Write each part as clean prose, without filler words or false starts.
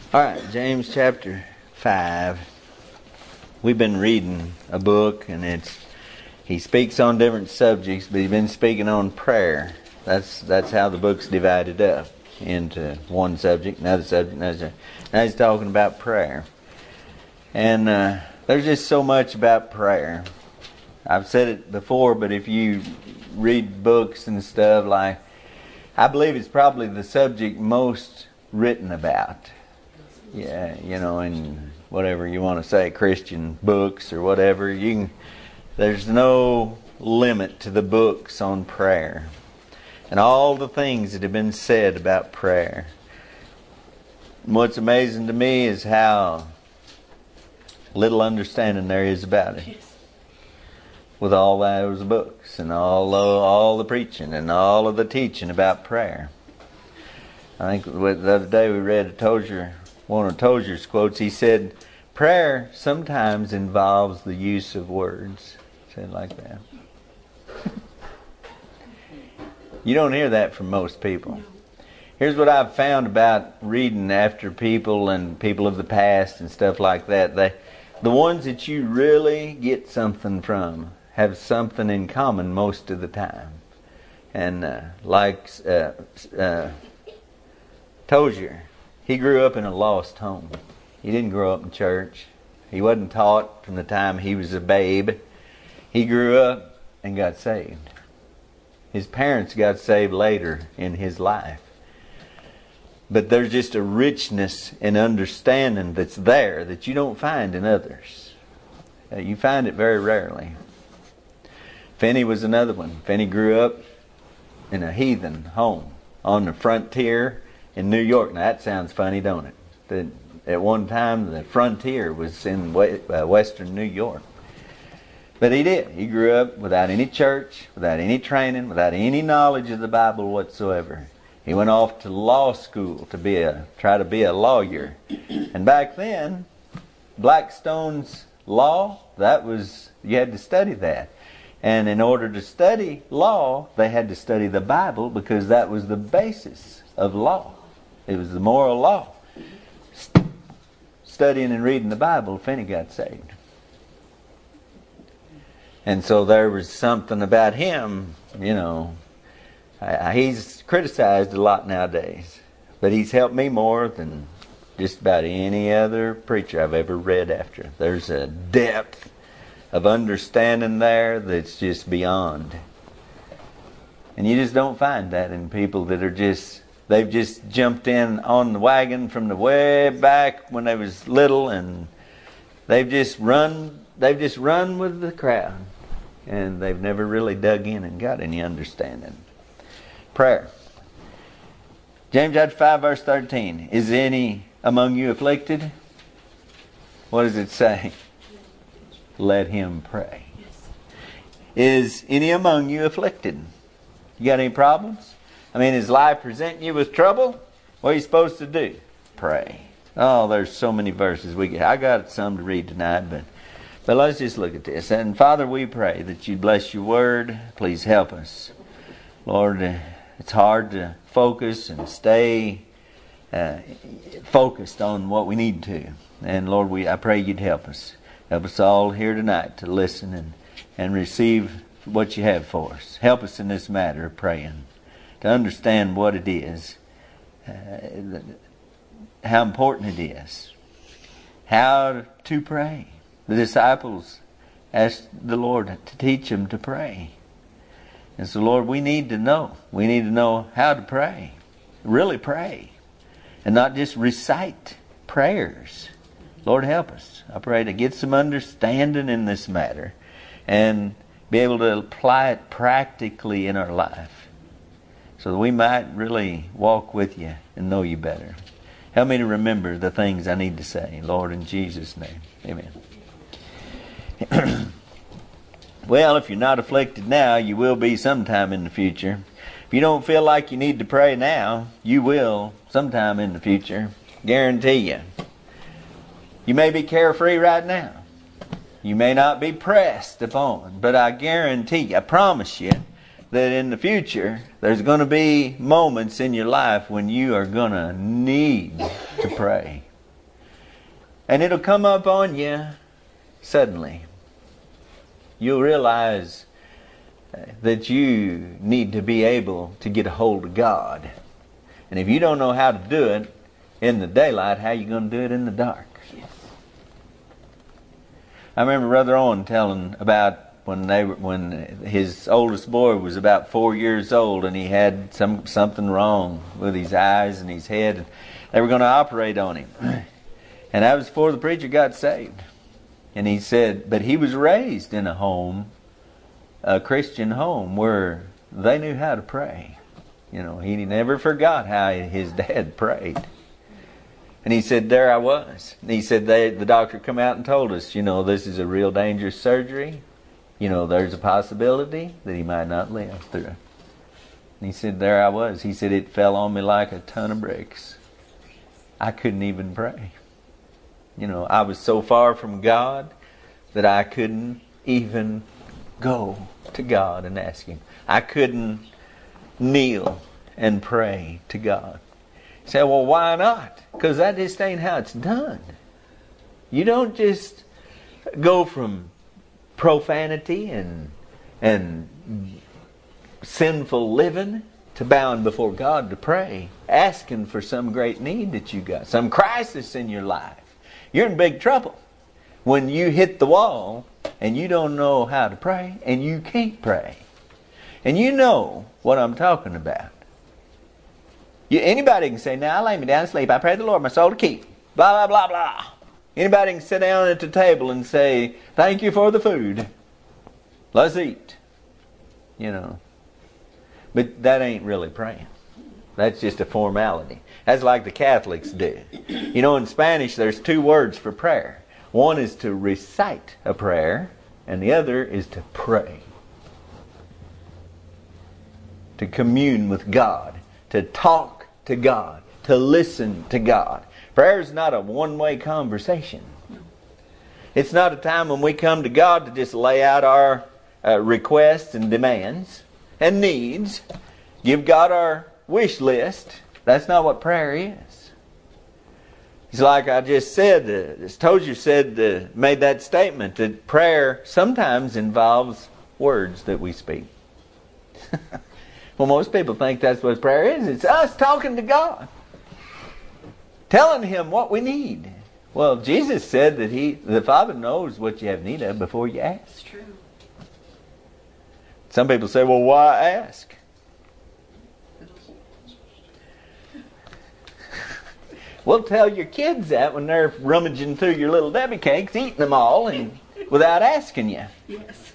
All right, James chapter 5. We've been reading a book, and he speaks on different subjects, but he's been speaking on prayer. That's how the book's divided up into one subject, another subject, another subject. Now he's talking about prayer. And there's just so much about prayer. I've said it before, but if you read books and stuff, like, I believe it's probably the subject most written about. Yeah, in whatever you want to say, Christian books or whatever, there's no limit to the books on prayer and all the things that have been said about prayer. And what's amazing to me is how little understanding there is about it. With all those books and all the preaching and all of the teaching about prayer. I think the other day we read one of Tozer's quotes. He said, prayer sometimes involves the use of words. Said it like that. You don't hear that from most people. Here's what I've found about reading after people and people of the past and stuff like that. The ones that you really get something from have something in common most of the time. And Tozier, he grew up in a lost home. He didn't grow up in church. He wasn't taught from the time he was a babe. He grew up and got saved. His parents got saved later in his life. But there's just a richness and understanding that's there that you don't find in others. You find it very rarely. Finney was another one. Finney grew up in a heathen home on the frontier in New York. Now that sounds funny, don't it? That at one time the frontier was in western New York. But he did. He grew up without any church, without any training, without any knowledge of the Bible whatsoever. He went off to law school to try to be a lawyer. And back then, Blackstone's law, you had to study that. And in order to study law, they had to study the Bible because that was the basis of law. It was the moral law. Studying and reading the Bible, Finney got saved. And so there was something about him, he's criticized a lot nowadays. But he's helped me more than just about any other preacher I've ever read after. There's a depth of understanding there that's just beyond. And you just don't find that in people that are they've just jumped in on the wagon from the way back when they was little, and they've just run with the crowd. And they've never really dug in and got any understanding. Prayer. James chapter 5 verse 13. Is any among you afflicted? What does it say? Let him pray. Is any among you afflicted? You got any problems? Is life presenting you with trouble? What are you supposed to do? Pray. Oh, there's so many verses I got some to read tonight, but let's just look at this. And Father, we pray that you bless your word. Please help us. Lord, it's hard to focus and stay focused on what we need to. And Lord, I pray you'd help us. Help us all here tonight to listen and receive what you have for us. Help us in this matter of praying, to understand what it is, how important it is, how to pray. The disciples asked the Lord to teach them to pray. And so, Lord, we need to know. We need to know how to pray. Really pray. And not just recite prayers. Lord, help us. I pray to get some understanding in this matter and be able to apply it practically in our life so that we might really walk with you and know you better. Help me to remember the things I need to say. Lord, in Jesus' name. Amen. Well, if you're not afflicted now, you will be sometime in the future. If you don't feel like you need to pray now, you will sometime in the future. Guarantee you. You may be carefree right now. You may not be pressed upon, but I guarantee you, I promise you, that in the future, there's going to be moments in your life when you are going to need to pray. And it'll come up on you suddenly. You'll realize that you need to be able to get a hold of God. And if you don't know how to do it in the daylight, how are you going to do it in the dark? Yes. I remember Brother Owen telling about when his oldest boy was about 4 years old and he had something wrong with his eyes and his head, and they were going to operate on him. And that was before the preacher got saved. And he said, but he was raised in a home, a Christian home, where they knew how to pray. You know, he never forgot how his dad prayed. And he said, there I was. And he said, the doctor come out and told us, you know, this is a real dangerous surgery. You know, there's a possibility that he might not live through it. And he said, there I was. He said, it fell on me like a ton of bricks. I couldn't even pray. You know, I was so far from God that I couldn't even go to God and ask Him. I couldn't kneel and pray to God. You say, well, why not? Because that just ain't how it's done. You don't just go from profanity and sinful living to bowing before God to pray, asking for some great need that you got, some crisis in your life. You're in big trouble when you hit the wall and you don't know how to pray and you can't pray. And you know what I'm talking about. Anybody can say, now I lay me down to sleep. I pray the Lord my soul to keep. Blah, blah, blah, blah. Anybody can sit down at the table and say, thank you for the food. Let's eat. You know. But that ain't really praying. That's just a formality. That's like the Catholics do. You know, in Spanish there's 2 words for prayer. One is to recite a prayer, and the other is to pray. To commune with God. To talk to God. To listen to God. Prayer is not a one-way conversation. It's not a time when we come to God to just lay out our requests and demands and needs. Give God our wish list. That's not what prayer is. It's like I just said, as Tozier said, made that statement that prayer sometimes involves words that we speak. Well, most people think that's what prayer is. It's us talking to God. Telling Him what we need. Well, Jesus said that the Father knows what you have need of before you ask. It's true. Some people say, well, why ask? Well, tell your kids that when they're rummaging through your little Debbie cakes, eating them all, and without asking you. Yes.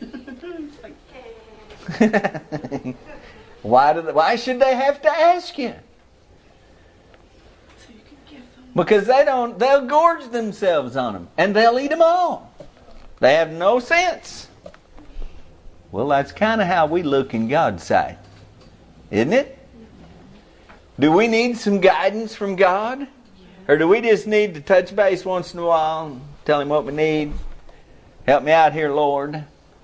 It's like, Why should they have to ask you? so you can give them. Because they'll gorge themselves on them, and they'll eat them all. They have no sense. Well, that's kind of how we look in God's sight, isn't it? Do we need some guidance from God? Or do we just need to touch base once in a while and tell Him what we need? Help me out here, Lord.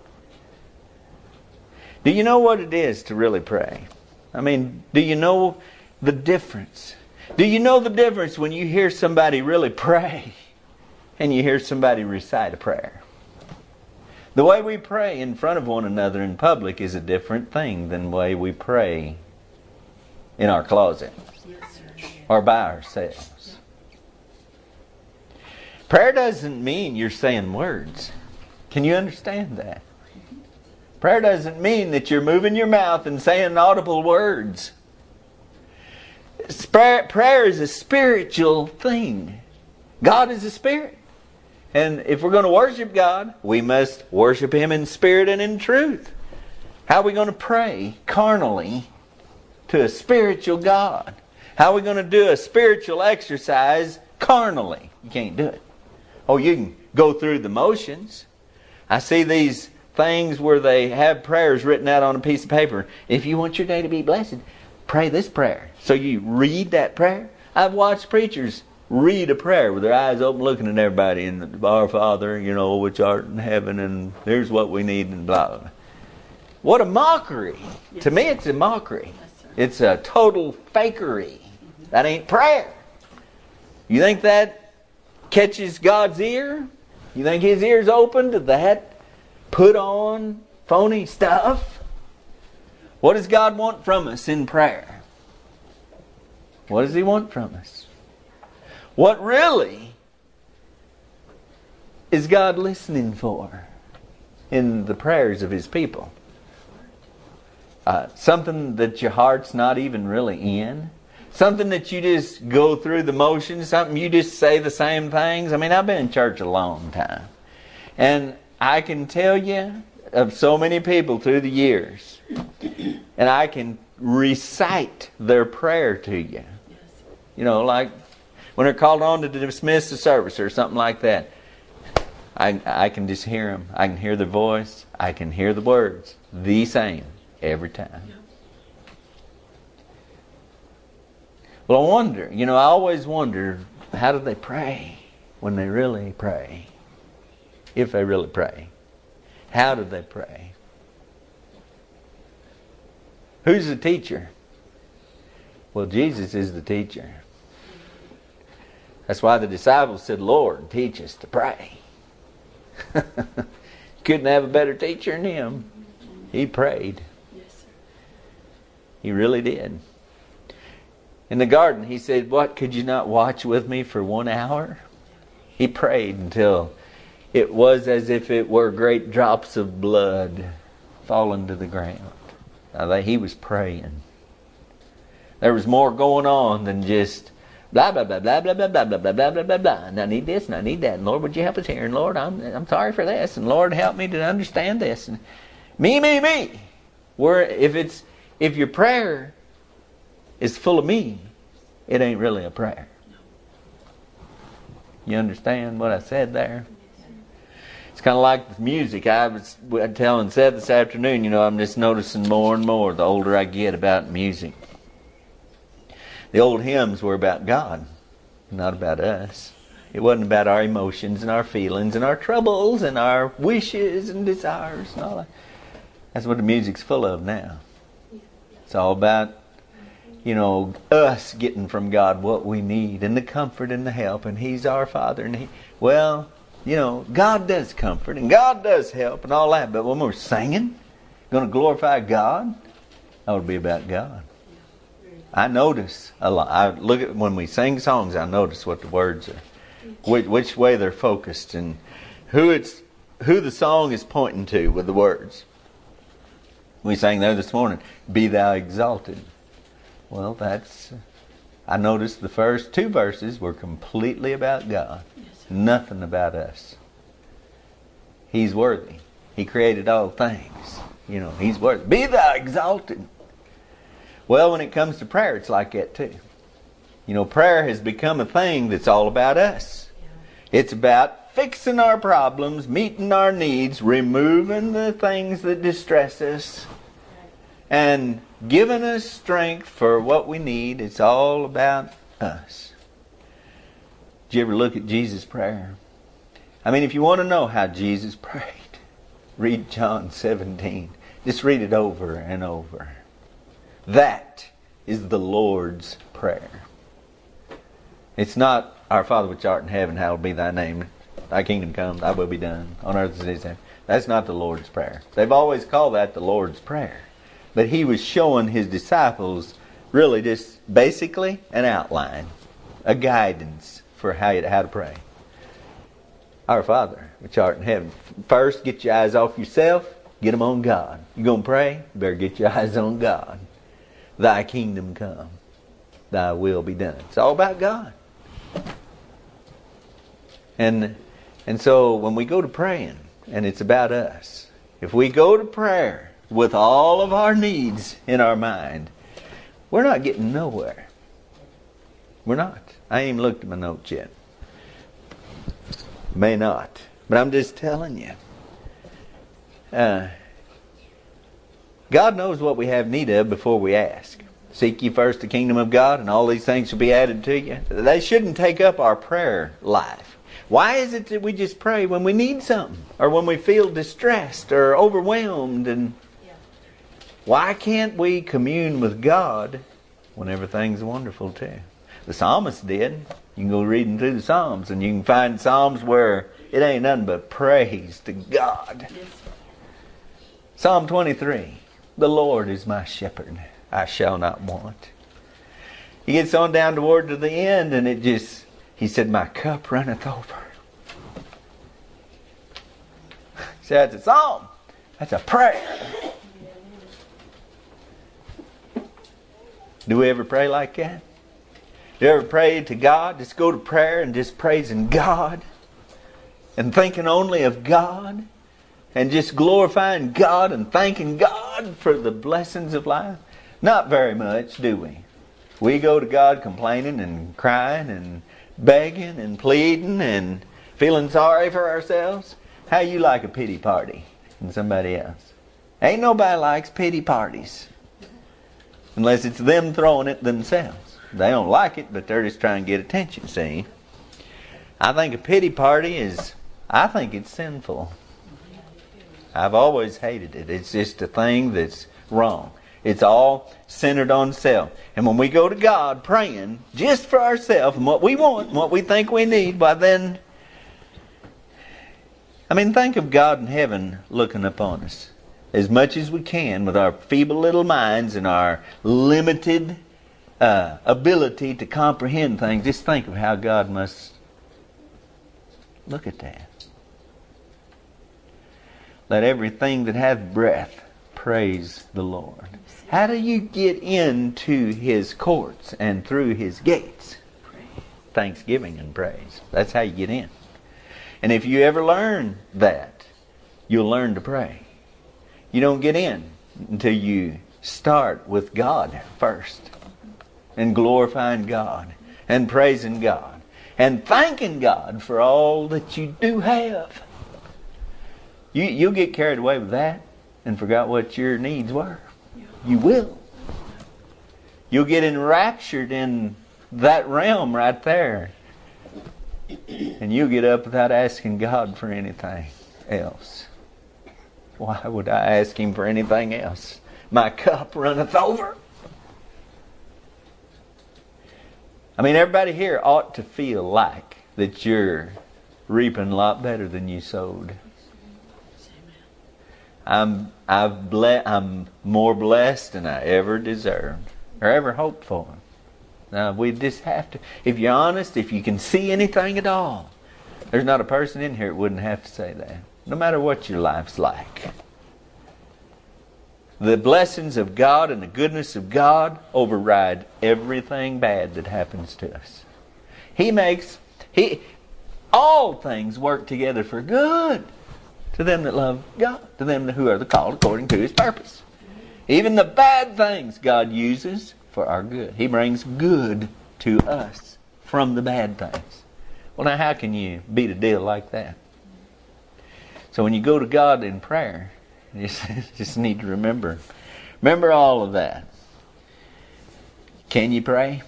Do you know what it is to really pray? I mean, do you know the difference? Do you know the difference when you hear somebody really pray and you hear somebody recite a prayer? The way we pray in front of one another in public is a different thing than the way we pray in our closet or by ourselves. Prayer doesn't mean you're saying words. Can you understand that? Prayer doesn't mean that you're moving your mouth and saying audible words. Prayer is a spiritual thing. God is a spirit. And if we're going to worship God, we must worship Him in spirit and in truth. How are we going to pray carnally to a spiritual God? How are we going to do a spiritual exercise carnally? You can't do it. Oh, you can go through the motions. I see these things where they have prayers written out on a piece of paper. If you want your day to be blessed, pray this prayer. So you read that prayer. I've watched preachers read a prayer with their eyes open looking at everybody and our Father, which art in heaven, and here's what we need, and blah, blah. What a mockery. Yes. To me it's a mockery. Yes, it's a total fakery. That ain't prayer. You think that catches God's ear? You think His ear's open to that put on phony stuff? What does God want from us in prayer? What does He want from us? What really is God listening for in the prayers of His people? Something that your heart's not even really in? Something that you just go through the motions? Something you just say the same things? I mean, I've been in church a long time. And I can tell you of so many people through the years. And I can recite their prayer to you. You know, like when they're called on to dismiss the service or something like that. I can just hear them. I can hear their voice. I can hear the words. The same every time. Well, I wonder, I always wonder, how do they pray when they really pray? If they really pray. How do they pray? Who's the teacher? Well, Jesus is the teacher. That's why the disciples said, Lord, teach us to pray. Couldn't have a better teacher than Him. He prayed. Yes, sir. He really did. In the garden, He said, what, could you not watch with me for 1 hour? He prayed until it was as if it were great drops of blood falling to the ground. Now, He was praying. There was more going on than just blah, blah, blah, blah, blah, blah, blah, blah, blah, blah, blah, blah, blah. And I need this and I need that. And Lord, would you help us here? And Lord, I'm sorry for this. And Lord, help me to understand this. And me. Where if your prayer is full of me, it ain't really a prayer. You understand what I said there? It's kind of like with music. I was telling Seth this afternoon, I'm just noticing more and more the older I get about music. The old hymns were about God, not about us. It wasn't about our emotions and our feelings and our troubles and our wishes and desires and all that. That's what the music's full of now. It's all about, us getting from God what we need and the comfort and the help, and He's our Father. And God does comfort and God does help and all that. But when we're singing, going to glorify God, that would be about God. I notice a lot. I look at when we sing songs. I notice what the words are, which way they're focused, and who the song is pointing to with the words. We sang there this morning, "Be Thou exalted." Well, I noticed the first 2 verses were completely about God, nothing about us. He's worthy. He created all things. He's worthy. Be Thou exalted. Well, when it comes to prayer, it's like that too. Prayer has become a thing that's all about us. It's about fixing our problems, meeting our needs, removing the things that distress us, and giving us strength for what we need. It's all about us. Did you ever look at Jesus' prayer? I mean, if you want to know how Jesus prayed, read John 17. Just read it over and over. That is the Lord's Prayer. It's not, Our Father which art in heaven, hallowed be thy name. Thy kingdom come, thy will be done, on earth as it is in heaven. That's not the Lord's Prayer. They've always called that the Lord's Prayer. But He was showing His disciples really just basically an outline, a guidance for how to pray. Our Father which art in heaven. First, get your eyes off yourself, get them on God. You're going to pray? You better get your eyes on God. Thy kingdom come, thy will be done. It's all about God. And so when we go to praying, and it's about us, if we go to prayer with all of our needs in our mind, we're not getting nowhere. We're not. I ain't even looked at my notes yet. May not. But I'm just telling you. God knows what we have need of before we ask. Seek ye first the kingdom of God, and all these things shall be added to you. They shouldn't take up our prayer life. Why is it that we just pray when we need something, or when we feel distressed or overwhelmed? And why can't we commune with God when everything's wonderful too? The psalmist did. You can go reading through the Psalms, and you can find Psalms where it ain't nothing but praise to God. Psalm 23. The Lord is my shepherd, I shall not want. He gets on down toward to the end, and he said, my cup runneth over. See, that's a psalm. That's a prayer. Do we ever pray like that? Do you ever pray to God? Just go to prayer and just praising God and thinking only of God and just glorifying God and thanking God for the blessings of life? Not very much, do we? We go to God complaining and crying and begging and pleading and feeling sorry for ourselves. How you like a pity party from somebody else? Ain't nobody likes pity parties unless it's them throwing it themselves. They don't like it, but they're just trying to get attention, see? I think a pity party it's sinful. I've always hated it. It's just a thing that's wrong. It's all centered on self. And when we go to God praying just for ourselves and what we want and what we think we need, well then, think of God in heaven looking upon us as much as we can with our feeble little minds and our limited ability to comprehend things. Just think of how God must look at that. Let everything that hath breath praise the Lord. How do you get into His courts and through His gates? Thanksgiving and praise. That's how you get in. And if you ever learn that, you'll learn to pray. You don't get in until you start with God first. And glorifying God. And praising God. And thanking God for all that you do have. You'll get carried away with that and forgot what your needs were. You will. You'll get enraptured in that realm right there. And you'll get up without asking God for anything else. Why would I ask Him for anything else? My cup runneth over. Everybody here ought to feel like that you're reaping a lot better than you sowed. I'm more blessed than I ever deserved or ever hoped for. Now, we just have to, if you're honest, if you can see anything at all, there's not a person in here that wouldn't have to say that. No matter what your life's like. The blessings of God and the goodness of God override everything bad that happens to us. All things work together for good to them that love God, to them who are the called according to His purpose. Even the bad things God uses for our good. He brings good to us from the bad things. Well, now how can you beat a deal like that? So when you go to God in prayer, you just need to remember all of that. Can you pray?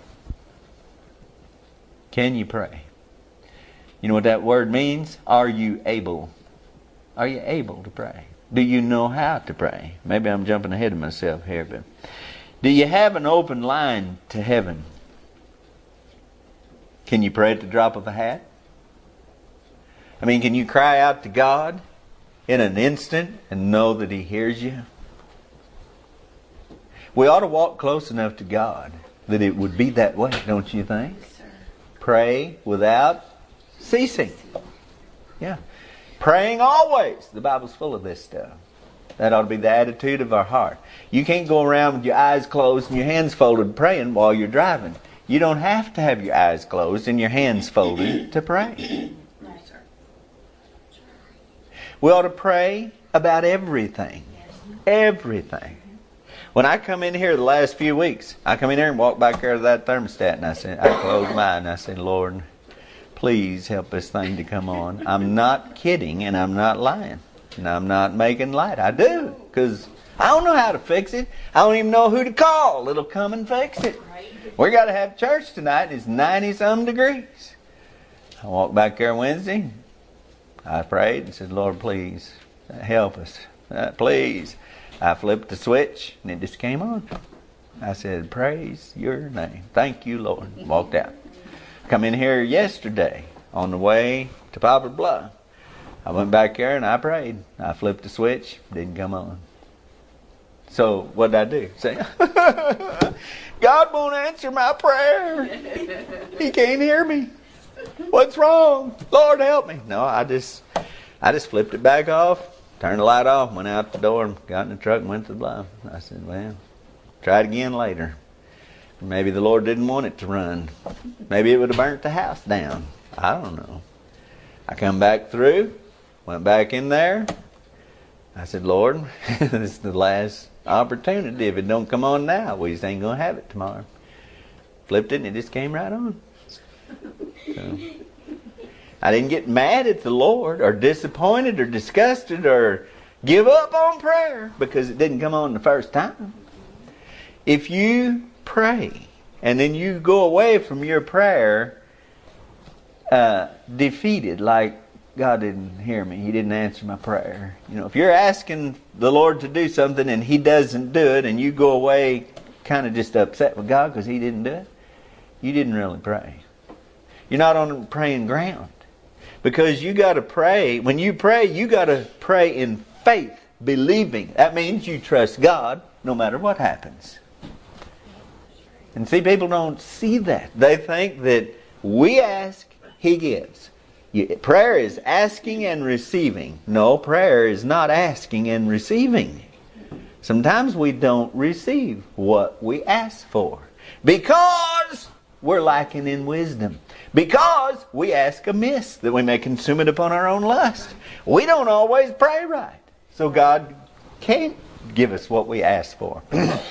Can you pray? You know what that word means? Are you able? Are you able to pray? Do you know how to pray? Maybe I'm jumping ahead of myself here, but do you have an open line to heaven? Can you pray at the drop of a hat? Can you cry out to God in an instant and know that He hears you? We ought to walk close enough to God that it would be that way, don't you think? Yes, sir. Pray without ceasing. Yeah. Praying always. The Bible's full of this stuff. That ought to be the attitude of our heart. You can't go around with your eyes closed and your hands folded praying while you're driving. You don't have to have your eyes closed and your hands folded to pray. No, sir. We ought to pray about everything. Everything. When I come in here the last few weeks, I come in here and walk back there to that thermostat and I close my eye and I say, Lord, please help this thing to come on. I'm not kidding and I'm not lying. And I'm not making light. I do. Because I don't know how to fix it. I don't even know who to call. It'll come and fix it. We got to have church tonight. It's 90-some degrees. I walked back there Wednesday. I prayed and said, Lord, please help us. Please. I flipped the switch and it just came on. I said, praise your name. Thank you, Lord. Walked out. come in here yesterday on the way to Poplar Bluff. I went back there and I prayed. I flipped the switch, didn't come on. So what did I do? Say, God won't answer my prayer. He can't hear me. What's wrong? Lord, help me. No, I just flipped it back off, turned the light off, went out the door, got in the truck and went to the bluff. I said, well, try it again later. Maybe the Lord didn't want it to run. Maybe it would have burnt the house down. I don't know. I come back through, went back in there. I said, Lord, this is the last opportunity. If it don't come on now, we just ain't going to have it tomorrow. Flipped it and it just came right on. So, I didn't get mad at the Lord or disappointed or disgusted or give up on prayer because it didn't come on the first time. If you pray and then you go away from your prayer defeated, like God didn't hear me, He didn't answer my prayer. If you're asking the Lord to do something and He doesn't do it and you go away kind of just upset with God because He didn't do it, you didn't really pray. You're not on praying ground. Because you got to pray. When you pray, you got to pray in faith, believing. That means you trust God no matter what happens. And see, people don't see that. They think that we ask, He gives. Prayer is asking and receiving. No, prayer is not asking and receiving. Sometimes we don't receive what we ask for because we're lacking in wisdom. Because we ask amiss, that we may consume it upon our own lust. We don't always pray right. So God can't give us what we ask for.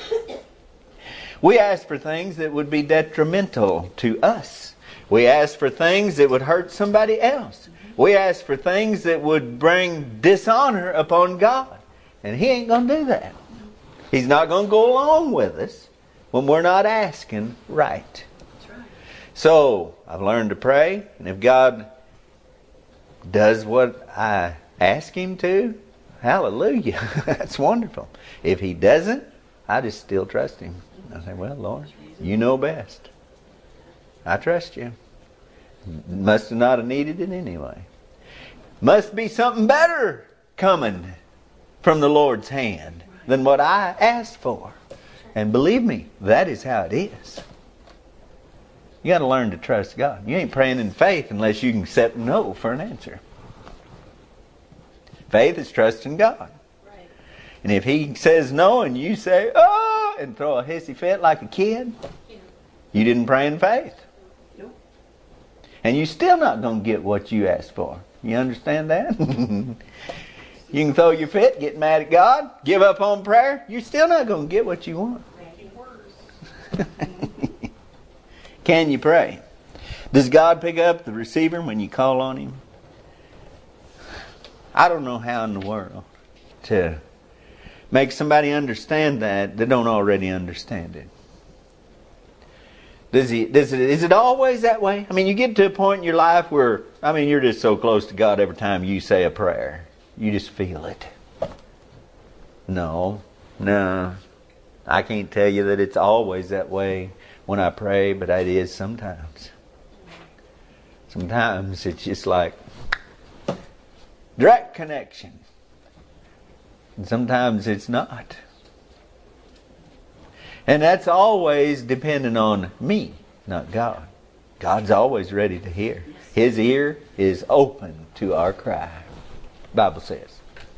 We ask for things that would be detrimental to us. We ask for things that would hurt somebody else. We ask for things that would bring dishonor upon God. And He ain't going to do that. He's not going to go along with us when we're not asking right. So, I've learned to pray, and if God does what I ask Him to, hallelujah, that's wonderful. If He doesn't, I just still trust Him. I say, well, Lord, You know best. I trust You. Must have not have needed it anyway. Must be something better coming from the Lord's hand than what I asked for. And believe me, that is how it is. You got to learn to trust God. You ain't praying in faith unless you can accept no for an answer. Faith is trusting God. Right. And if He says no and you say, oh, and throw a hissy fit like a kid, you didn't pray in faith. Nope. And you're still not going to get what you asked for. You understand that? You can throw your fit, get mad at God, give up on prayer. You're still not going to get what you want. Can you pray? Does God pick up the receiver when you call on Him? I don't know how in the world to make somebody understand that they don't already understand it. Is it always that way? I mean, you get to a point in your life where, you're just so close to God every time you say a prayer. You just feel it. No. I can't tell you that it's always that way when I pray, but it is sometimes. Sometimes it's just like direct connection. And sometimes it's not. And that's always dependent on me, not God. God's always ready to hear. His ear is open to our cry, the Bible says.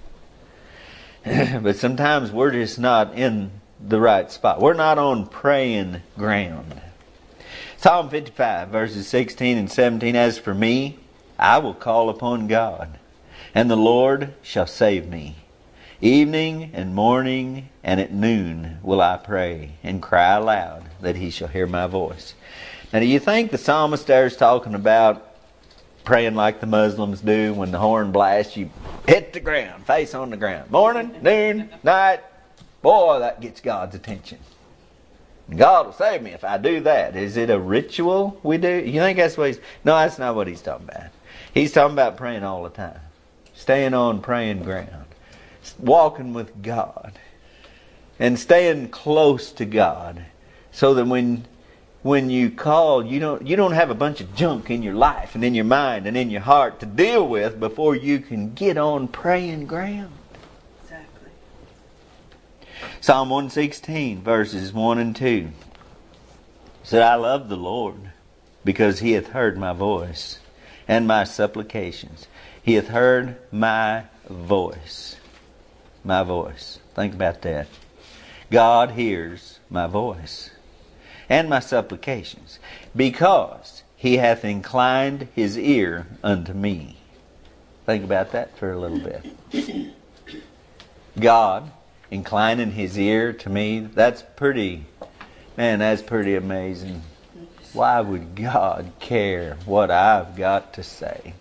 But sometimes we're just not in the right spot. We're not on praying ground. Psalm 55 verses 16 and 17. As for me, I will call upon God, and the Lord shall save me. Evening and morning and at noon will I pray and cry aloud that He shall hear my voice. Now, do you think the psalmist there is talking about praying like the Muslims do when the horn blasts? You hit the ground, face on the ground. Morning, noon, night. Boy, that gets God's attention. God will save me if I do that. Is it a ritual we do? You think that's what No, that's not what He's talking about. He's talking about praying all the time. Staying on praying ground. Walking with God. And staying close to God. So that when when you call, you don't have a bunch of junk in your life and in your mind and in your heart to deal with before you can get on praying ground. Exactly. Psalm 116, verses 1 and 2 said, I love the Lord, because He hath heard my voice and my supplications. He hath heard my voice. My voice. Think about that. God hears my voice and my supplications, because He hath inclined His ear unto me. Think about that for a little bit. God inclining His ear to me, that's pretty amazing. Why would God care what I've got to say?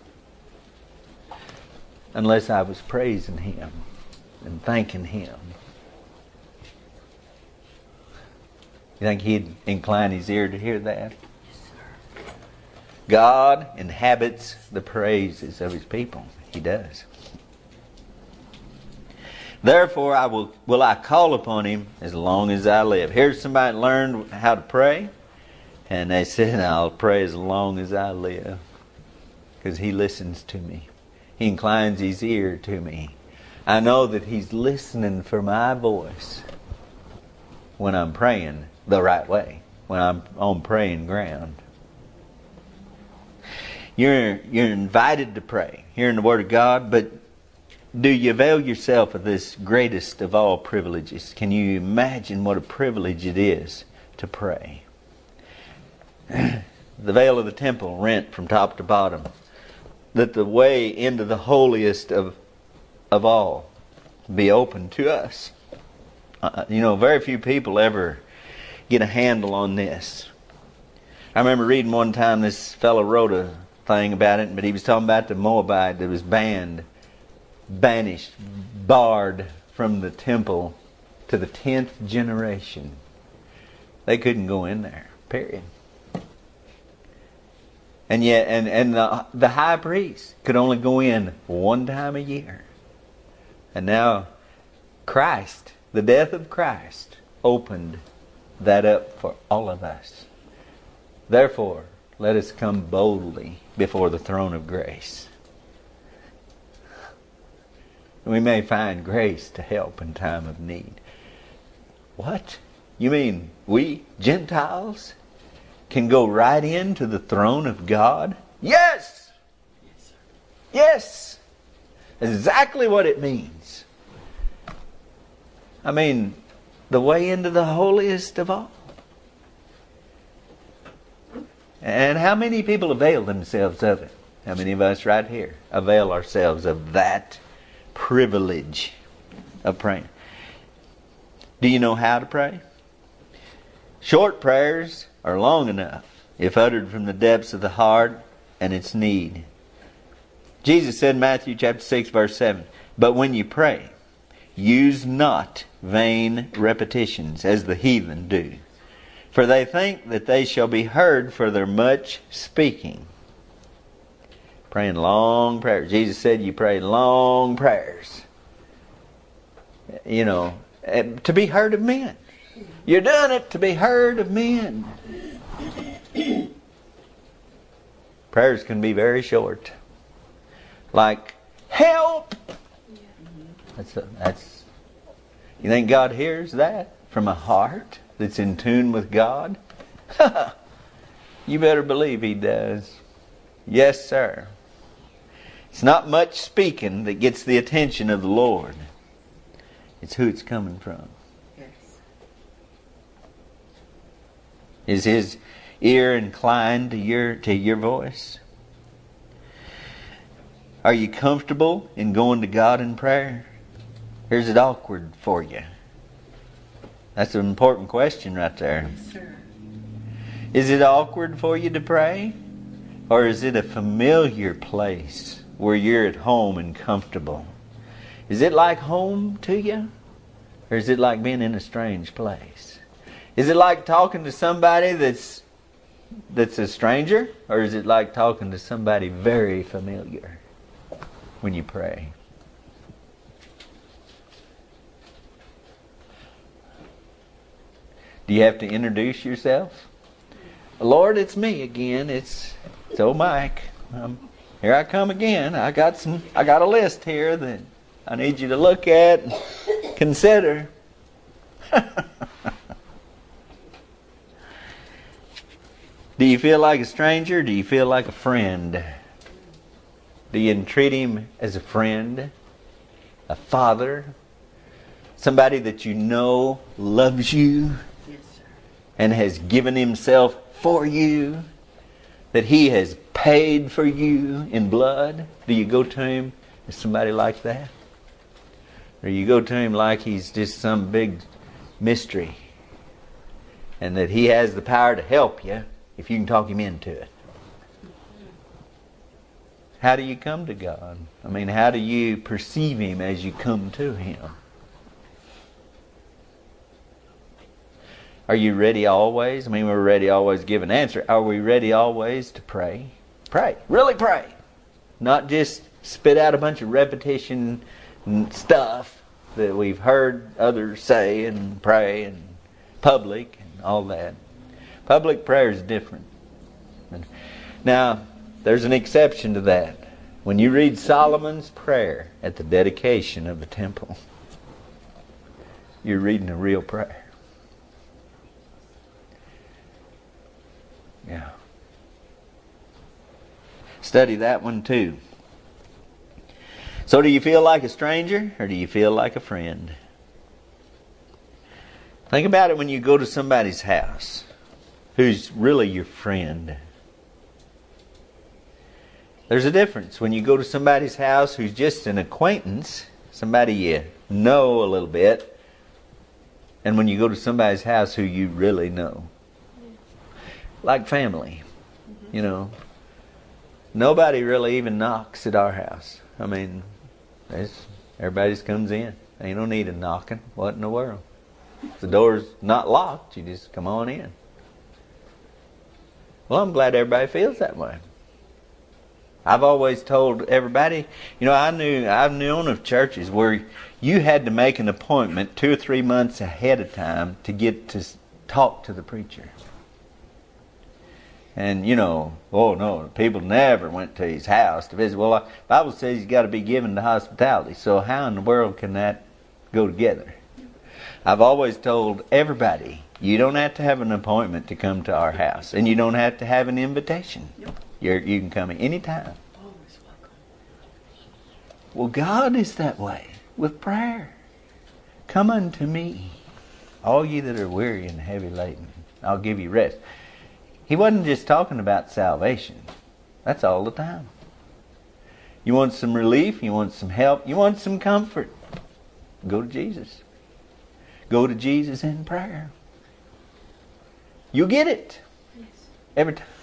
Unless I was praising Him and thanking Him. You think He'd incline His ear to hear that? Yes, sir. God inhabits the praises of His people. He does. Therefore will I call upon Him as long as I live. Here's somebody that learned how to pray, and they said, I'll pray as long as I live, because He listens to me. He inclines His ear to me. I know that He's listening for my voice when I'm praying the right way, when I'm on praying ground. You're invited to pray, hearing the Word of God, but do you avail yourself of this greatest of all privileges? Can you imagine what a privilege it is to pray? The veil of the temple rent from top to bottom, that the way into the holiest of all be open to us. Very few people ever get a handle on this. I remember reading one time, this fellow wrote a thing about it, but he was talking about the Moabite that was banished, barred from the temple to the 10th generation. They couldn't go in there, period. And yet, and the high priest could only go in one time a year. And now Christ, the death of Christ, opened that up for all of us. Therefore, let us come boldly before the throne of grace. We may find grace to help in time of need. What? You mean we, Gentiles, can go right into the throne of God? Yes! Yes, sir. Yes! Exactly what it means. I mean, the way into the holiest of all. And how many people avail themselves of it? How many of us right here avail ourselves of that privilege of praying? Do you know how to pray? Short prayers are long enough if uttered from the depths of the heart and its need. Jesus said in Matthew chapter 6 verse 7, but when you pray, use not vain repetitions as the heathen do, for they think that they shall be heard for their much speaking. Praying long prayers. Jesus said you pray long prayers. To be heard of men. You're doing it to be heard of men. Prayers can be very short. Like, help! That's. You think God hears that from a heart that's in tune with God? You better believe He does. Yes, sir. It's not much speaking that gets the attention of the Lord. It's who it's coming from. Yes. Is His ear inclined to your voice? Are you comfortable in going to God in prayer? Or is it awkward for you? That's an important question right there. Yes, sir. Is it awkward for you to pray? Or is it a familiar place where you're at home and comfortable? Is it like home to you? Or is it like being in a strange place? Is it like talking to somebody that's a stranger? Or is it like talking to somebody very familiar when you pray? Do you have to introduce yourself? Lord, it's me again. It's old Mike. Here I come again. I got a list here that I need you to look at and consider. Do you feel like a stranger? Do you feel like a friend? Do you entreat him as a friend? A father? Somebody that you know loves you? Yes, sir. And has given himself for you? That he has paid for you in blood? Do you go to him as somebody like that? Or you go to him like he's just some big mystery? And that he has the power to help you if you can talk him into it? How do you come to God? I mean, how do you perceive him as you come to him? Are you ready always? I mean, we're ready always to give an answer. Are we ready always to pray? Pray. Really pray. Not just spit out a bunch of repetition stuff that we've heard others say and pray and public and all that. Public prayer is different. Now, there's an exception to that. When you read Solomon's prayer at the dedication of the temple, you're reading a real prayer. Yeah. Study that one too. So do you feel like a stranger or do you feel like a friend? Think about it when you go to somebody's house who's really your friend. There's a difference when you go to somebody's house who's just an acquaintance, somebody you know a little bit, and when you go to somebody's house who you really know. Like family, you know. Nobody really even knocks at our house. I mean, everybody just comes in. Ain't no need of knocking. What in the world? If the door's not locked, you just come on in. Well, I'm glad everybody feels that way. I've always told everybody, you know, I've known of churches where you had to make an appointment 2 or 3 months ahead of time to get to talk to the preacher. And, you know, oh no, people never went to his house to visit. Well, the Bible says he's got to be given to hospitality. So how in the world can that go together? I've always told everybody, you don't have to have an appointment to come to our house. And you don't have to have an invitation. Yep. You can come anytime. Always welcome. Well, God is that way with prayer. Come unto me, all ye that are weary and heavy laden. I'll give you rest. He wasn't just talking about salvation. That's all the time. You want some relief? You want some help? You want some comfort? Go to Jesus. Go to Jesus in prayer. You'll get it. Yes. Every time.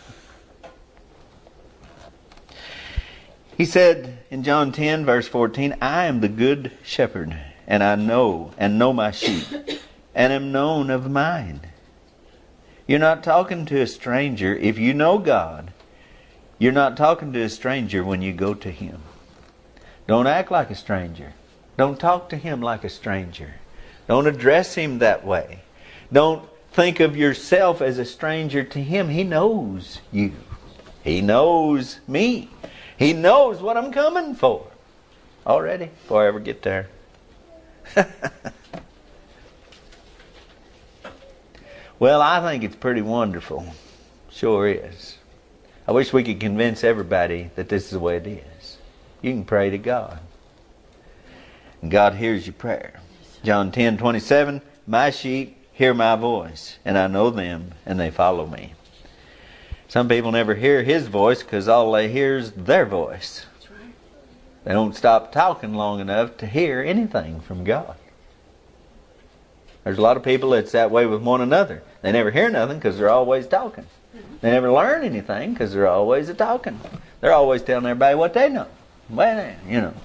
He said in John 10 verse 14, I am the good shepherd, and I know my sheep, and am known of mine. You're not talking to a stranger. If you know God, you're not talking to a stranger when you go to Him. Don't act like a stranger. Don't talk to Him like a stranger. Don't address Him that way. Don't think of yourself as a stranger to Him. He knows you. He knows me. He knows what I'm coming for. Already, before I ever get there. Well, I think it's pretty wonderful. Sure is. I wish we could convince everybody that this is the way it is. You can pray to God. And God hears your prayer. John 10:27, my sheep hear my voice, and I know them, and they follow me. Some people never hear His voice because all they hear is their voice. That's right. They don't stop talking long enough to hear anything from God. There's a lot of people that's that way with one another. They never hear nothing because they're always talking. They never learn anything because they're always a-talking. They're always telling everybody what they know. Well, you know.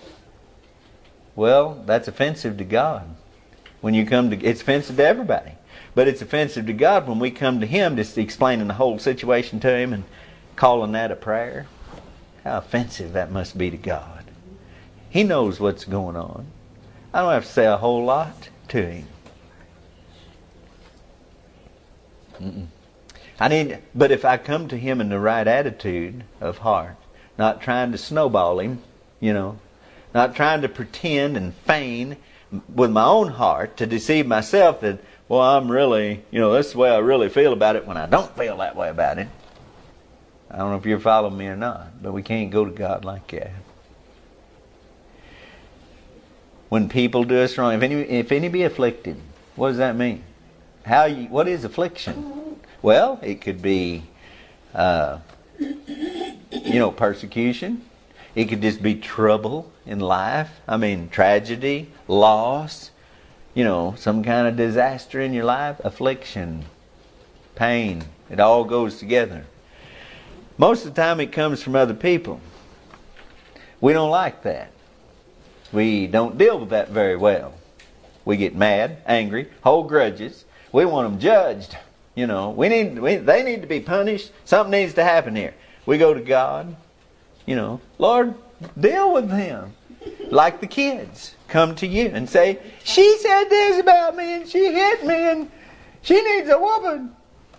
Well, that's offensive to God. When you come to, it's offensive to everybody. But it's offensive to God when we come to Him just explaining the whole situation to Him and calling that a prayer. How offensive that must be to God. He knows what's going on. I don't have to say a whole lot to Him. But if I come to Him in the right attitude of heart, not trying to snowball Him, not trying to pretend and feign with my own heart to deceive myself that, well, I'm really, this is the way I really feel about it when I don't feel that way about it. I don't know if you're following me or not, but we can't go to God like that. When people do us wrong, if any be afflicted, what does that mean? What is affliction? Well, it could be, persecution. It could just be trouble in life. Tragedy, loss, some kind of disaster in your life, affliction, pain. It all goes together. Most of the time it comes from other people. We don't like that. We don't deal with that very well. We get mad, angry, hold grudges. We want them judged. They need to be punished. Something needs to happen here. We go to God. Lord, deal with them. Like the kids come to you and say, she said this about me and she hit me and she needs a whooping.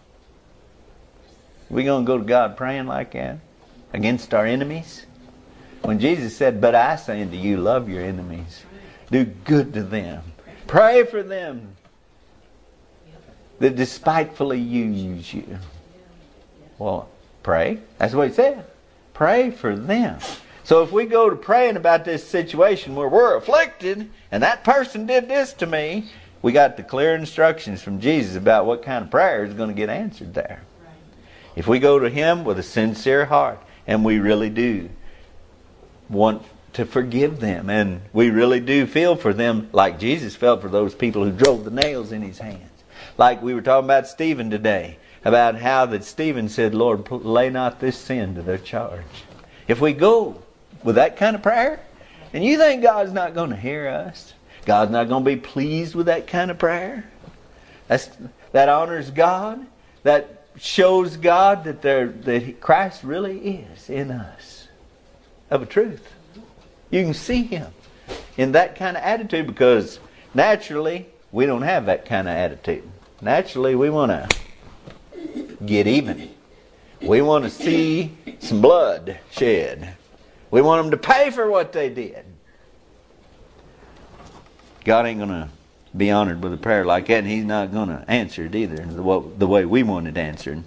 We going to go to God praying like that against our enemies? When Jesus said, but I say unto you, love your enemies. Do good to them. Pray for them that despitefully use you. Well, pray. That's what He said. Pray for them. So if we go to praying about this situation where we're afflicted and that person did this to me, we got the clear instructions from Jesus about what kind of prayer is going to get answered there. If we go to Him with a sincere heart and we really do want to forgive them and we really do feel for them like Jesus felt for those people who drove the nails in His hands. Like we were talking about Stephen today, about how that Stephen said, Lord, lay not this sin to their charge. If we go with that kind of prayer, and you think God's not going to hear us, God's not going to be pleased with that kind of prayer, that honors God, that shows God that Christ really is in us, of a truth. You can see Him in that kind of attitude because naturally we don't have that kind of attitude. Naturally we want to get even. We want to see some blood shed. We want them to pay for what they did. God ain't going to be honored with a prayer like that, and He's not going to answer it either the way we want it answered.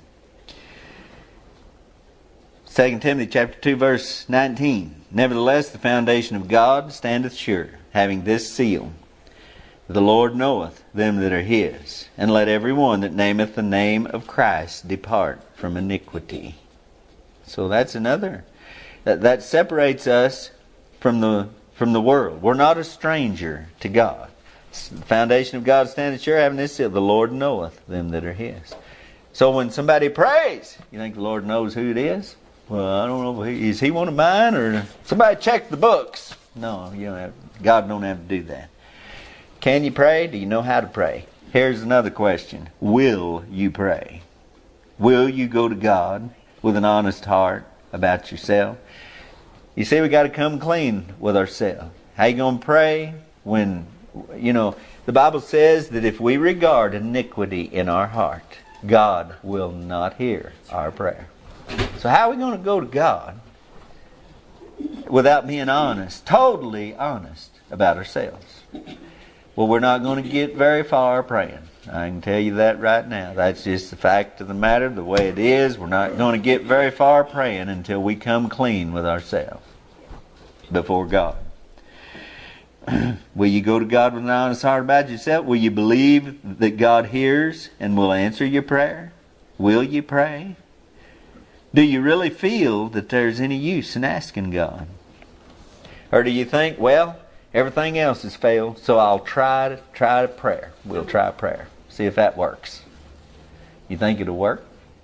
2 Timothy chapter 2 verse 19. Nevertheless, the foundation of God standeth sure, having this seal: the Lord knoweth them that are His, and let every one that nameth the name of Christ depart from iniquity. So that's another. That separates us from the world. We're not a stranger to God. The foundation of God standeth sure, having this seal: the Lord knoweth them that are His. So when somebody prays, you think the Lord knows who it is? Well, I don't know. Is He one of mine, or somebody check the books? No, God don't have to do that. Can you pray? Do you know how to pray? Here's another question. Will you pray? Will you go to God with an honest heart about yourself? You see, we got to come clean with ourselves. How you going to pray when, the Bible says that if we regard iniquity in our heart, God will not hear our prayer. So how are we going to go to God without being honest, totally honest about ourselves? Well, we're not going to get very far praying. I can tell you that right now. That's just the fact of the matter, the way it is. We're not going to get very far praying until we come clean with ourselves before God. Will you go to God with an honest heart about yourself? Will you believe that God hears and will answer your prayer? Will you pray? Do you really feel that there's any use in asking God? Or do you think, well, everything else has failed, so I'll try prayer. We'll try prayer. See if that works. You think it'll work?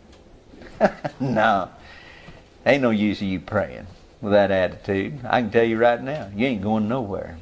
No. Ain't no use of you praying with that attitude. I can tell you right now, you ain't going nowhere.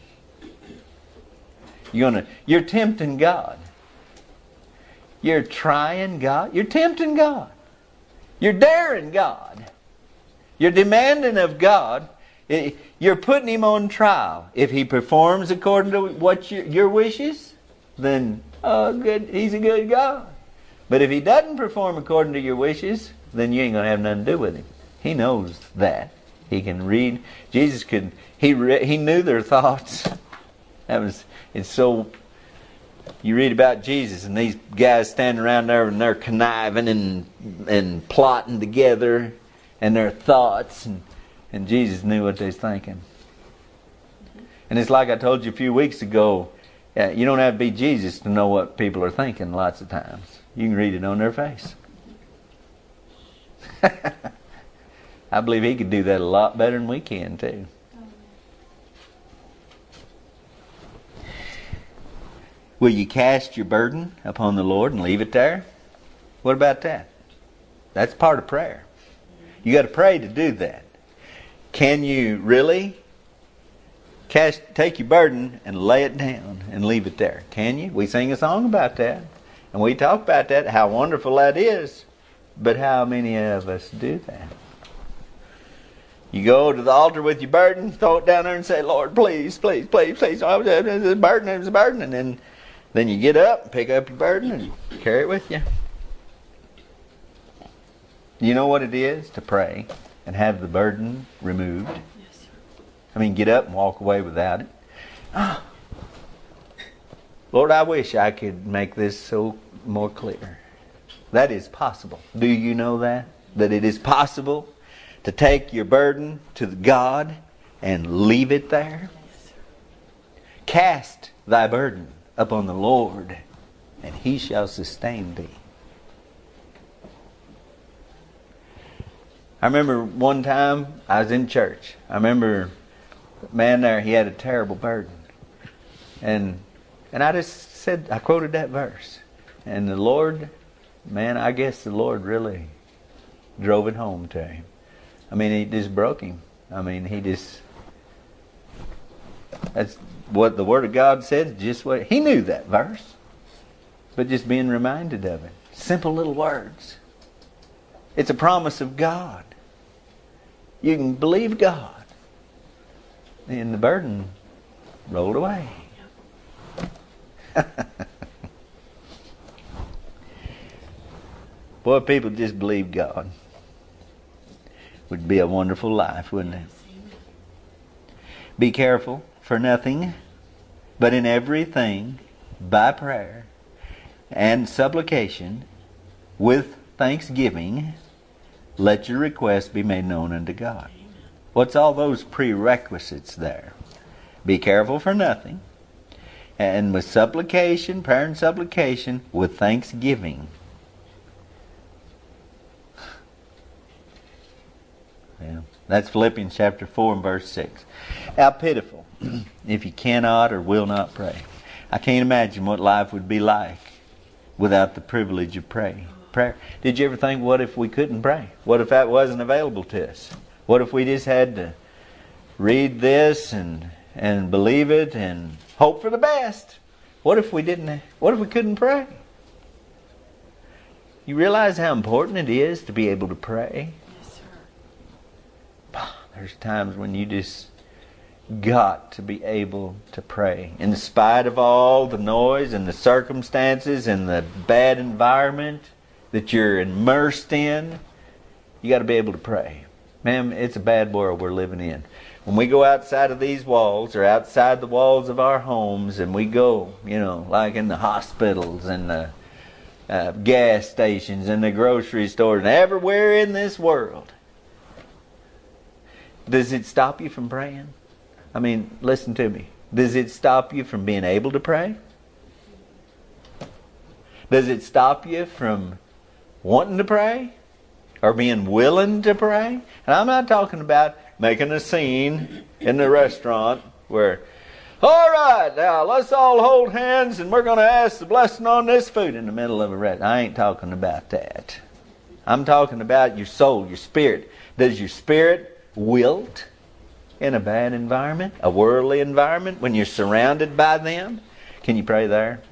You're tempting God. You're trying God. You're tempting God. You're daring God. You're demanding of God. You're putting Him on trial. If He performs according to what your wishes, then good, He's a good God. But if He doesn't perform according to your wishes, then you ain't going to have nothing to do with Him. He knows that. He can read. Jesus could. He knew their thoughts. It's so. You read about Jesus and these guys standing around there and they're conniving and plotting together and their thoughts, and Jesus knew what they was thinking. And it's like I told you a few weeks ago, you don't have to be Jesus to know what people are thinking lots of times. You can read it on their face. I believe He could do that a lot better than we can too. Will you cast your burden upon the Lord and leave it there? What about that? That's part of prayer. You got to pray to do that. Can you really take your burden and lay it down and leave it there? Can you? We sing a song about that. And we talk about that, how wonderful that is. But how many of us do that? You go to the altar with your burden, throw it down there and say, Lord, please, please, please, please. I was a burden. And then you get up, pick up your burden, and carry it with you. You know what it is to pray and have the burden removed? Yes, sir. I mean, get up and walk away without it. Lord, I wish I could make this so more clear. That is possible. Do you know that? That it is possible to take your burden to God and leave it there? Yes, sir. Cast thy burden upon the Lord, and He shall sustain thee. I remember one time I was in church. I remember a man there, he had a terrible burden. And I just said, I quoted that verse. And the Lord, man, I guess the Lord really drove it home to him. I mean, He just broke him. I mean, that's what the Word of God said, just what he knew that verse. But just being reminded of it. Simple little words. It's a promise of God. You can believe God. And the burden rolled away. Boy, if people just believe God, would be a wonderful life, wouldn't it? Be careful for nothing, but in everything, by prayer and supplication, with thanksgiving, let your requests be made known unto God. What's all those prerequisites there? Be careful for nothing, and with supplication, prayer and supplication, with thanksgiving. Yeah. That's Philippians chapter 4 and verse 6. How pitiful if you cannot or will not pray. I can't imagine what life would be like without the privilege of prayer. Did you ever think, what if we couldn't pray? What if that wasn't available to us? What if we just had to read this and believe it and hope for the best? What if we couldn't pray? You realize how important it is to be able to pray? There's times when you just got to be able to pray. In spite of all the noise and the circumstances and the bad environment that you're immersed in, you got to be able to pray. Man, it's a bad world we're living in. When we go outside of these walls or outside the walls of our homes and we go, like in the hospitals and the gas stations and the grocery stores and everywhere in this world, does it stop you from praying? I mean, listen to me. Does it stop you from being able to pray? Does it stop you from wanting to pray? Or being willing to pray? And I'm not talking about making a scene in the restaurant where, all right, now let's all hold hands and we're going to ask the blessing on this food in the middle of a restaurant. I ain't talking about that. I'm talking about your soul, your spirit. Does your spirit wilt in a bad environment, a worldly environment, when you're surrounded by them? Can you pray there?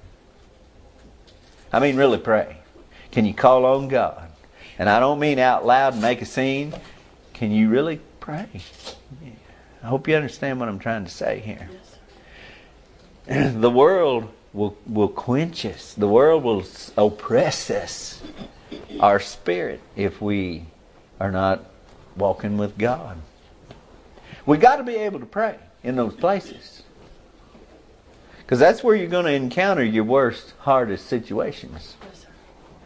I mean, really pray. Can you call on God? And I don't mean out loud and make a scene. Can you really pray? I hope you understand what I'm trying to say here. The world will quench us. The world will oppress us, our spirit, if we are not walking with God. We got to be able to pray in those places, because that's where you're going to encounter your worst, hardest situations. Yes, sir.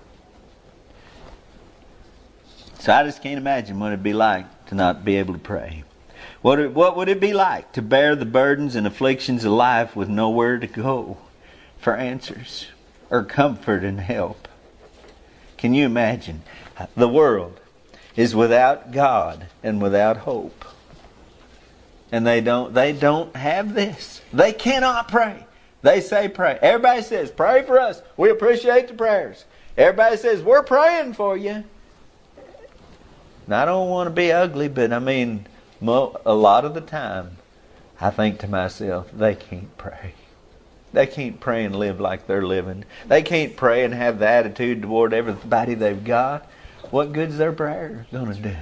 So I just can't imagine what it'd be like to not be able to pray. What would it be like to bear the burdens and afflictions of life with nowhere to go for answers or comfort and help? Can you imagine? The world is without God and without hope. And they don't have this. They cannot pray. They say pray. Everybody says, pray for us. We appreciate the prayers. Everybody says, we're praying for you. And I don't want to be ugly, but I mean, a lot of the time, I think to myself, they can't pray. They can't pray and live like they're living. They can't pray and have the attitude toward everybody they've got. What good's their prayer going to do?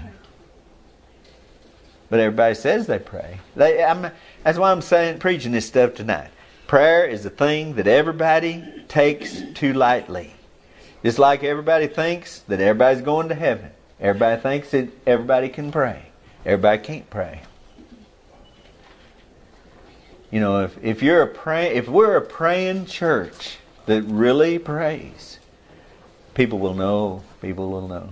But everybody says they pray. That's why I'm saying, preaching this stuff tonight. Prayer is a thing that everybody takes too lightly. Just like everybody thinks that everybody's going to heaven. Everybody thinks that everybody can pray. Everybody can't pray. You know, if we're a praying church that really prays, people will know. People will know.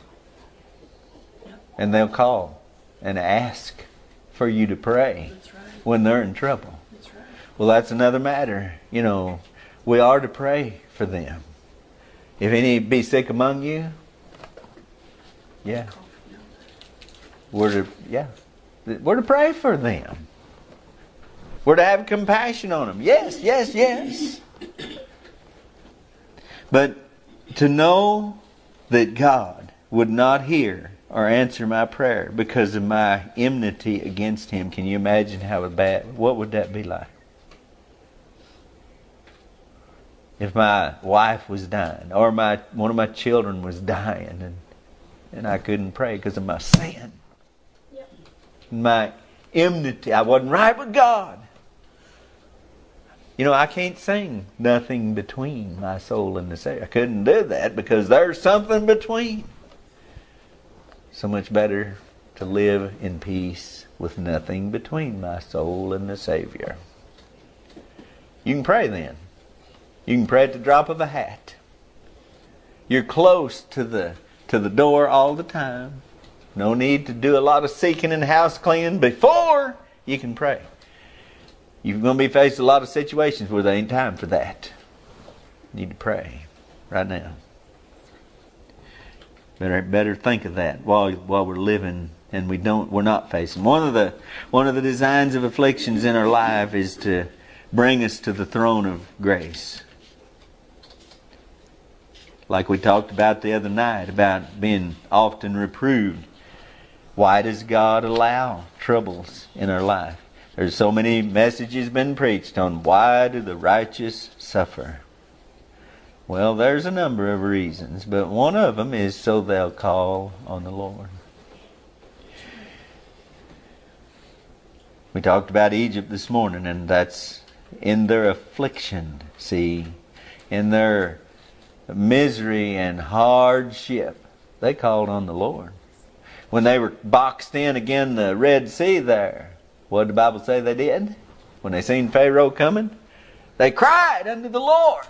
And they'll call and ask for you to pray. That's right. When they're in trouble. That's right. Well, that's another matter. You know, we are to pray for them. If any be sick among you, yeah, we're to pray for them. We're to have compassion on them. Yes, yes, yes. But to know that God would not hear or answer my prayer because of my enmity against Him, can you imagine what would that be like? If my wife was dying, or one of my children was dying, and I couldn't pray because of my sin. Yep. My enmity. I wasn't right with God. You know, I can't sing nothing between my soul and the Savior. I couldn't do that because there's something between. So much better to live in peace with nothing between my soul and the Savior. You can pray then. You can pray at the drop of a hat. You're close to the door all the time. No need to do a lot of seeking and house cleaning before you can pray. You're going to be faced with a lot of situations where there ain't time for that. You need to pray right now. Better think of that while we're living and we're not facing. One of the designs of afflictions in our life is to bring us to the throne of grace. Like we talked about the other night, about being often reproved. Why does God allow troubles in our life? There's so many messages been preached on why do the righteous suffer. Well, there's a number of reasons, but one of them is so they'll call on the Lord. We talked about Egypt this morning, and that's in their affliction, see, in their misery and hardship, they called on the Lord. When they were boxed in again the Red Sea there, what did the Bible say they did? When they seen Pharaoh coming, they cried unto the Lord.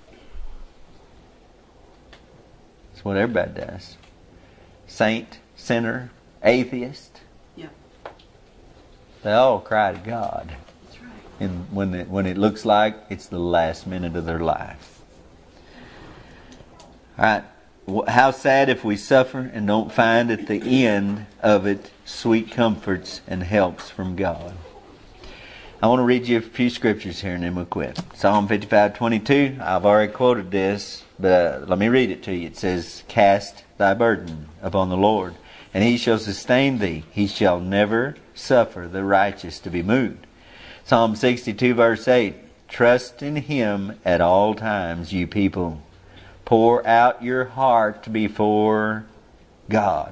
That's what everybody does. Saint, sinner, atheist. Yeah. They all cry to God. That's right. And when it looks like it's the last minute of their life. Alright, how sad if we suffer and don't find at the end of it sweet comforts and helps from God. I want to read you a few scriptures here and then we'll quit. Psalm 55:22. I've already quoted this, but let me read it to you. It says, cast thy burden upon the Lord, and He shall sustain thee. He shall never suffer the righteous to be moved. Psalm 62 verse 8. Trust in Him at all times, you people. Pour out your heart before God.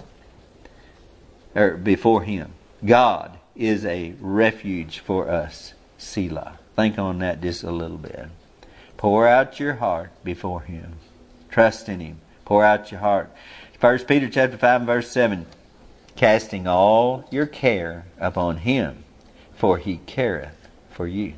Or before Him. God is a refuge for us. Selah. Think on that just a little bit. Pour out your heart before Him. Trust in Him. Pour out your heart. 1 Peter chapter 5 and verse 7. Casting all your care upon Him, for He careth for you.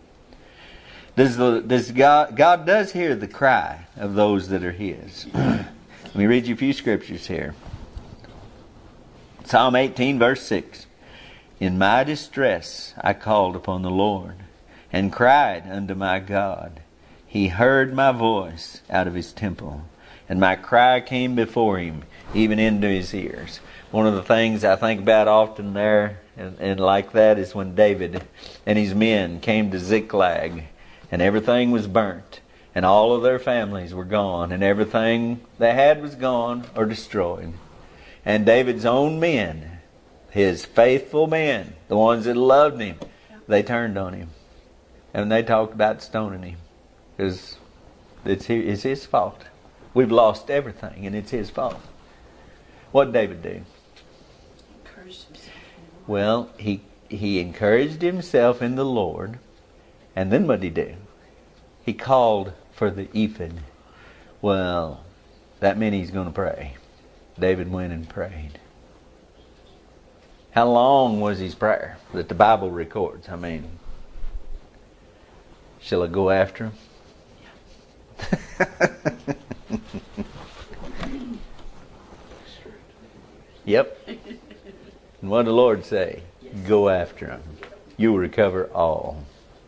God does hear the cry of those that are His. Let me read you a few scriptures here. Psalm 18 verse 6. In my distress I called upon the Lord, and cried unto my God. He heard my voice out of His temple, and my cry came before Him, even into His ears. One of the things I think about often there, and like that, is when David and his men came to Ziklag, and everything was burnt, and all of their families were gone, and everything they had was gone or destroyed. And David's own men, his faithful men, the ones that loved him, they turned on him. And they talked about stoning him. Because it's his fault. We've lost everything, and it's his fault. What did David do? Encouraged himself. Well, he encouraged himself in the Lord. And then what did he do? He called for the ephod. Well, that meant he's going to pray. David went and prayed. How long was his prayer that the Bible records? I mean, shall I go after him? Yep. And what did the Lord say? Go after him. You will recover all.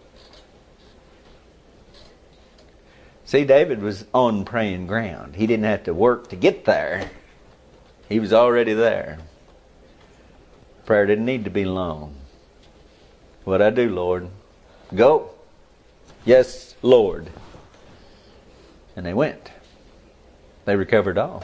See, David was on praying ground. He didn't have to work to get there. He was already there. Prayer didn't need to be long. What'd I do, Lord? Go. Yes, Lord. And they went. They recovered all.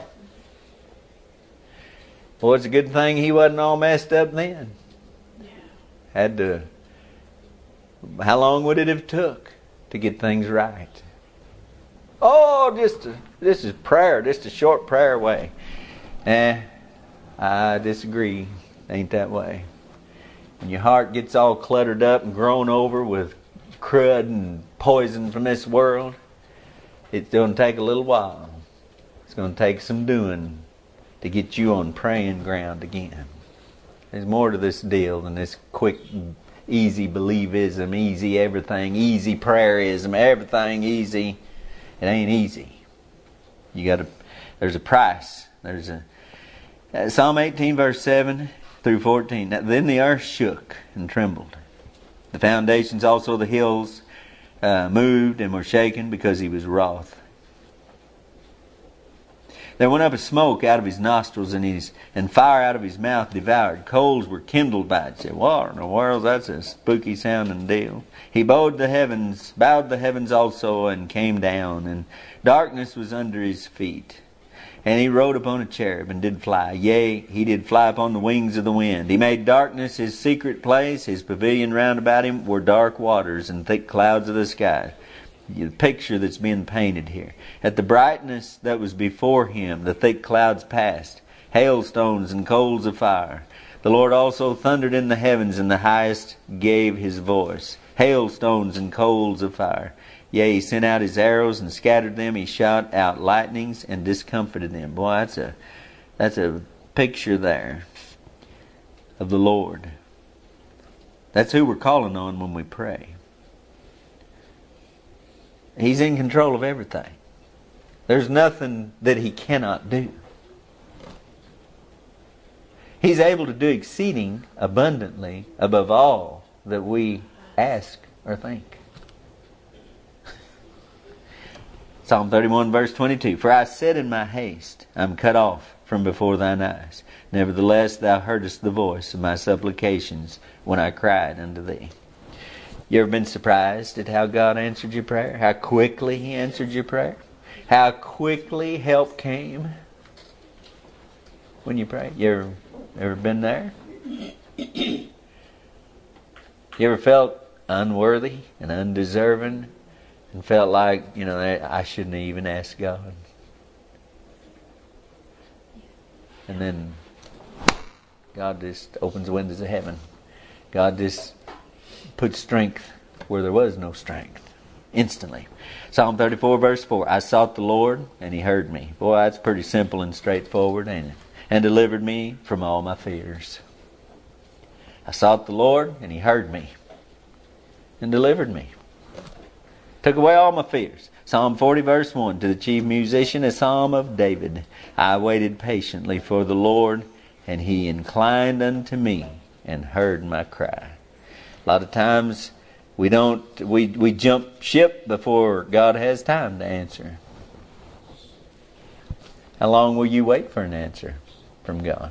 Well, it's a good thing he wasn't all messed up then. Had to. How long would it have took to get things right? Oh, this is prayer. Just a short prayer away. I disagree. Ain't that way. When your heart gets all cluttered up and grown over with crud and poison from this world, it's going to take a little while. It's going to take some doing to get you on praying ground again. There's more to this deal than this quick, easy believism, easy everything, easy prayerism, everything easy. It ain't easy. There's a price. There's a Psalm 18 verse 7 through 14. Then the earth shook and trembled. The foundations also of the hills moved and were shaken because He was wroth. There went up a smoke out of His nostrils, and fire out of His mouth devoured. Coals were kindled by it. Say, what in the world? That's a spooky sounding deal. He bowed the heavens also, and came down, and darkness was under His feet. And He rode upon a cherub and did fly. Yea, He did fly upon the wings of the wind. He made darkness His secret place. His pavilion round about Him were dark waters and thick clouds of the sky. The picture that's being painted here. At the brightness that was before Him, the thick clouds passed, hailstones and coals of fire. The Lord also thundered in the heavens, and the highest gave His voice. Hailstones and coals of fire. Yea, He sent out His arrows and scattered them. He shot out lightnings and discomfited them. Boy, that's a picture there of the Lord. That's who we're calling on when we pray. He's in control of everything. There's nothing that He cannot do. He's able to do exceeding abundantly above all that we ask or think. Psalm 31 verse 22. For I said in my haste, I'm cut off from before thine eyes. Nevertheless, thou heardest the voice of my supplications when I cried unto thee. You ever been surprised at how God answered your prayer? How quickly He answered your prayer? How quickly help came when you prayed? You ever been there? You ever felt unworthy and undeserving and felt like, I shouldn't even ask God? And then God just opens the windows of heaven. God just put strength where there was no strength. instantly. Psalm 34 verse 4. I sought the Lord, and He heard me. Boy, that's pretty simple and straightforward, ain't it? And delivered me from all my fears. I sought the Lord, and He heard me. And delivered me. Took away all my fears. Psalm 40 verse 1. To the chief musician, a psalm of David. I waited patiently for the Lord, and He inclined unto me and heard my cry. A lot of times we jump ship before God has time to answer. How long will you wait for an answer from God?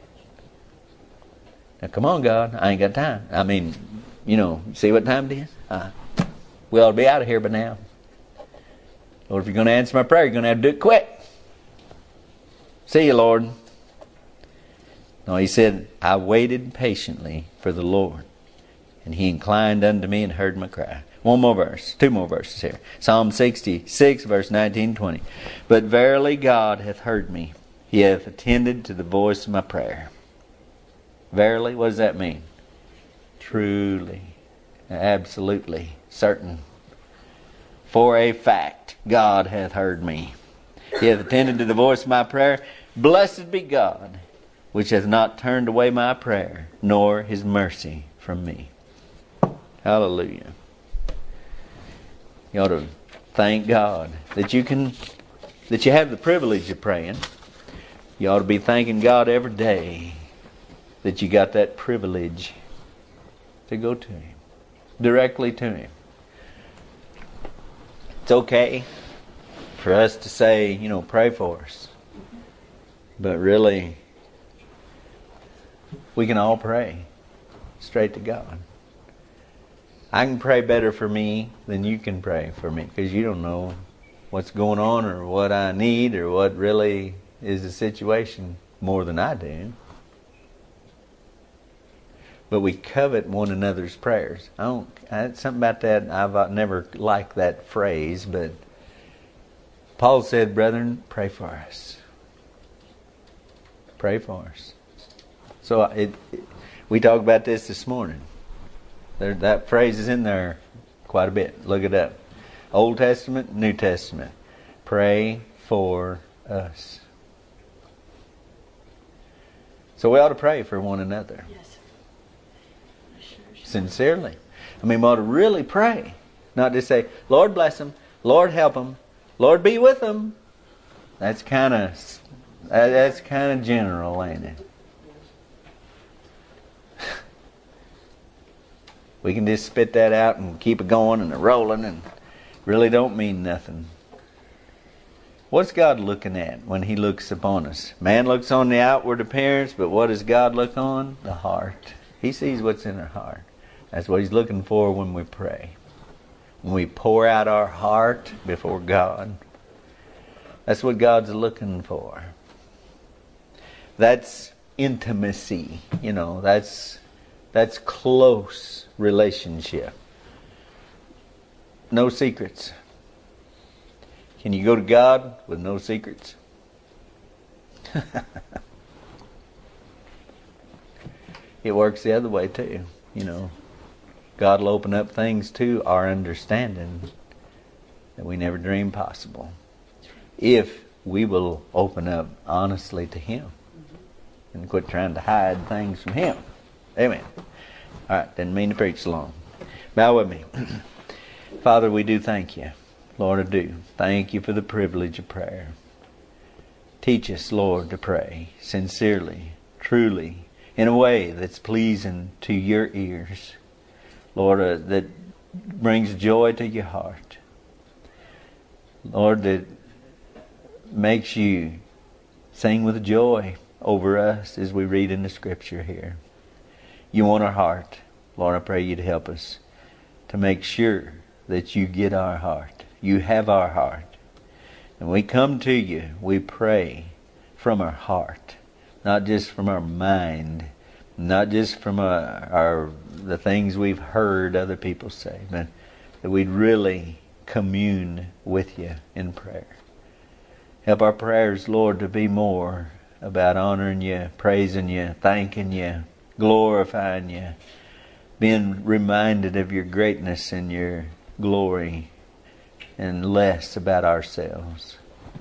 Now come on, God, I ain't got time. I mean, see what time it is? We ought to be out of here by now. Lord, if you're going to answer my prayer, you're going to have to do it quick. See you, Lord. No, He said, I waited patiently for the Lord, and He inclined unto me and heard my cry. One more verse, two more verses here. Psalm 66, verse 19-20. But verily God hath heard me. He hath attended to the voice of my prayer. Verily, what does that mean? Truly, absolutely, certain. For a fact, God hath heard me. He hath attended to the voice of my prayer. Blessed be God, which hath not turned away my prayer, nor His mercy from me. Hallelujah. You ought to thank God that you have the privilege of praying. You ought to be thanking God every day that you got that privilege to go to Him, directly to Him. It's okay for us to say, pray for us. But really, we can all pray straight to God. I can pray better for me than you can pray for me, because you don't know what's going on or what I need or what really is the situation more than I do. But we covet one another's prayers. Something about that, I've never liked that phrase, but Paul said, brethren, pray for us. Pray for us. So we talked about this morning. That phrase is in there quite a bit. Look it up. Old Testament, New Testament. Pray for us. So we ought to pray for one another. Yes. Sincerely. We ought to really pray. Not just say, Lord bless them, Lord help them, Lord be with them. That's kind of general, ain't it? We can just spit that out and keep it going and rolling and really don't mean nothing. What's God looking at when He looks upon us? Man looks on the outward appearance, but what does God look on? The heart. He sees what's in our heart. That's what He's looking for when we pray. When we pour out our heart before God. That's what God's looking for. That's intimacy. That's close relationship. No secrets. Can you go to God with no secrets? It works the other way too. God will open up things to our understanding that we never dreamed possible, if we will open up honestly to Him and quit trying to hide things from Him. Amen. All right, didn't mean to preach long. Bow with me. Father, we do thank You. Lord, I do. Thank You for the privilege of prayer. Teach us, Lord, to pray sincerely, truly, in a way that's pleasing to Your ears. Lord, that brings joy to Your heart. Lord, that makes You sing with joy over us as we read in the Scripture here. You want our heart. Lord, I pray You to help us to make sure that You get our heart. You have our heart. And we come to You, we pray from our heart, not just from our mind, not just from the things we've heard other people say, but that we'd really commune with You in prayer. Help our prayers, Lord, to be more about honoring You, praising You, thanking You, glorifying You, being reminded of Your greatness and Your glory and less about ourselves.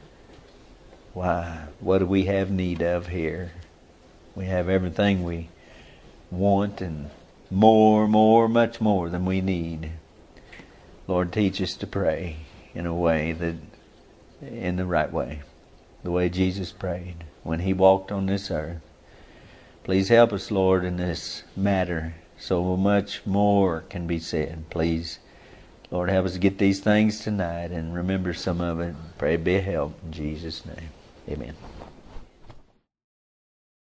Why? What do we have need of here? We have everything we want and much more than we need. Lord, teach us to pray in a way in the right way. The way Jesus prayed when He walked on this earth. Please help us, Lord, in this matter. So much more can be said. Please, Lord, help us get these things tonight and remember some of it. Pray be a help in Jesus' name. Amen.